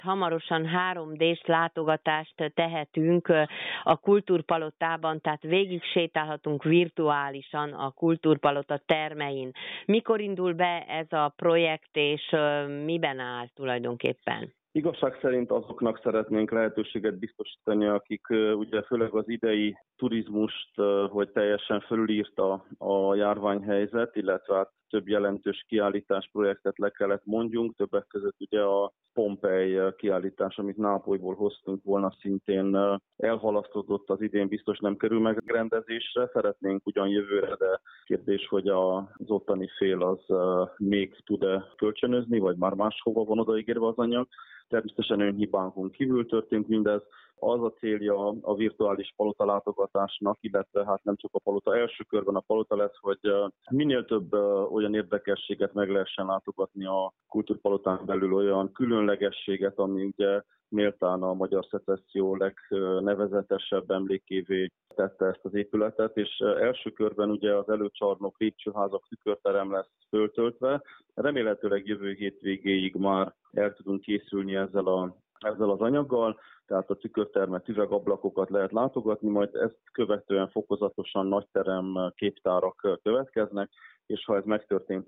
Hamarosan 3D-s látogatást tehetünk a Kultúrpalotában, tehát végig sétálhatunk virtuálisan a Kultúrpalota termein. Mikor indul be ez a projekt, és miben áll tulajdonképpen? Igazság szerint azoknak szeretnénk lehetőséget biztosítani, akik ugye főleg az idei turizmust, hogy teljesen fölülírta a járványhelyzet, illetve hát több jelentős kiállításprojektet le kellett mondjunk, többek között ugye a Pompei kiállítás, amit Nápolyból hoztunk volna, szintén elhalasztódott, az idén biztos nem kerül megrendezésre. Szeretnénk ugyan jövőre, de kérdés, hogy az ottani fél az még tud-e kölcsönözni, vagy már máshova van odaígérve az anyag. Természetesen önhibánkon kívül történt mindez. Az a célja a virtuális palota látogatásnak, illetve hát nem csak a palota, első körben a palota lesz, hogy minél több olyan érdekességet meg lehessen látogatni a Kultúrpalotán belül, olyan különlegességet, ami ugye méltán a magyar szecesszió legnevezetesebb emlékévé tette ezt az épületet, és első körben ugye az előcsarnok, lépcsőházak, tükörterem lesz föltöltve. Remélhetőleg jövő hét végéig már el tudunk készülni ezzel az anyaggal, tehát a tükörtermet, üvegablakokat lehet látogatni, majd ezt követően fokozatosan nagyterem képtárak következnek, és ha ez megtörtént,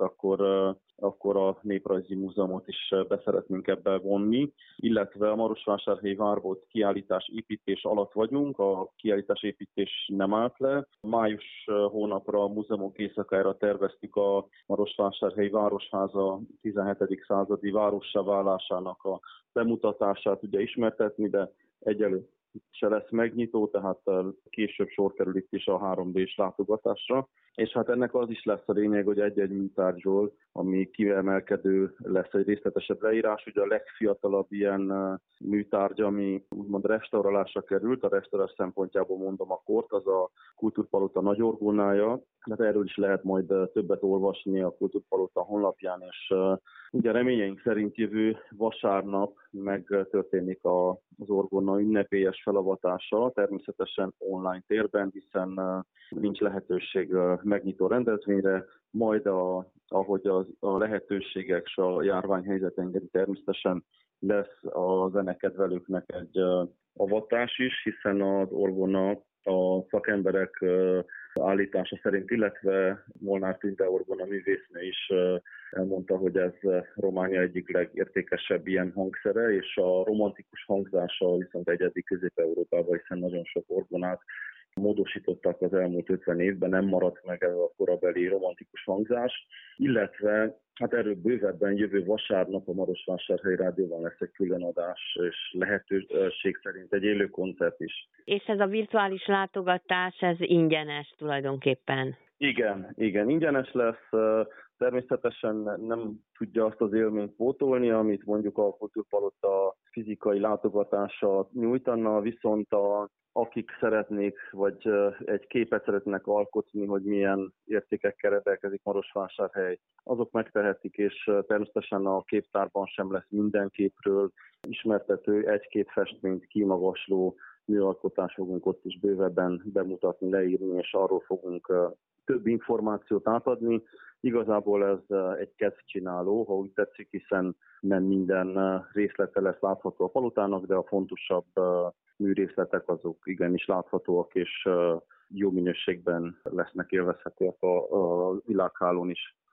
akkor a Néprajzi Múzeumot is be szeretnénk ebbe vonni, illetve a Marosvásárhelyi Várból kiállítás építés alatt vagyunk, a kiállítás építés nem állt le. Május hónapra a múzeumok éjszakára terveztük a Marosvásárhelyi Városháza 17. századi várossá válásának a bemutatását ugye ismertetni, de egyelőtt se lesz megnyitó, tehát később sor kerül itt is a 3D-s látogatásra. És hát ennek az is lesz a lényeg, hogy egy-egy műtárgyról, ami kiemelkedő lesz egy részletesebb leírás. Ugye a legfiatalabb ilyen műtárgy, ami úgymond restaurálásra került, a restaurálás szempontjából mondom a kort, az a Kultúrpalota nagy orgonája. Hát erről is lehet majd többet olvasni a Kultúrpalota honlapján, és ugye reményeink szerint jövő vasárnap megtörténik az orgona ünnepélyes felavatása, természetesen online térben, hiszen nincs lehetőség megnyitó rendezvényre, majd ahogy a lehetőségek és a járványhelyzet engedi, természetesen lesz a zenekedvelőknek egy avatás is, hiszen az orgona a szakemberek állítása szerint, illetve Molnár Tünde orgona művésznő is elmondta, hogy ez Románia egyik legértékesebb ilyen hangszere, és a romantikus hangzása viszont egyedi Közép-Európában, hiszen nagyon sok orgonát módosítottak az elmúlt 50 évben, nem maradt meg ez a korabeli romantikus hangzás, illetve hát erről bővebben jövő vasárnap a Marosvásárhelyi Rádióban lesz egy különadás, és lehetőség szerint egy élő koncert is. És ez a virtuális látogatás, ez ingyenes tulajdonképpen? Igen, ingyenes lesz. Természetesen nem tudja azt az élményt pótolni, amit mondjuk a Kultúrpalota fizikai látogatása nyújtana, viszont akik szeretnék, vagy egy képet szeretnének alkotni, hogy milyen értékekkel rendelkezik Marosvásárhely, azok megtehetik, és természetesen a képtárban sem lesz minden képről ismertető, egy-két festményt kimagasló műalkotást fogunk ott is bővebben bemutatni, leírni, és arról fogunk több információt átadni. Igazából ez egy kezdcsináló, ha úgy tetszik, hiszen nem minden részlete lesz látható a palotának, de a fontosabb műrészletek azok igenis láthatóak, és jó minőségben lesznek élvezhetőek a világhálón is.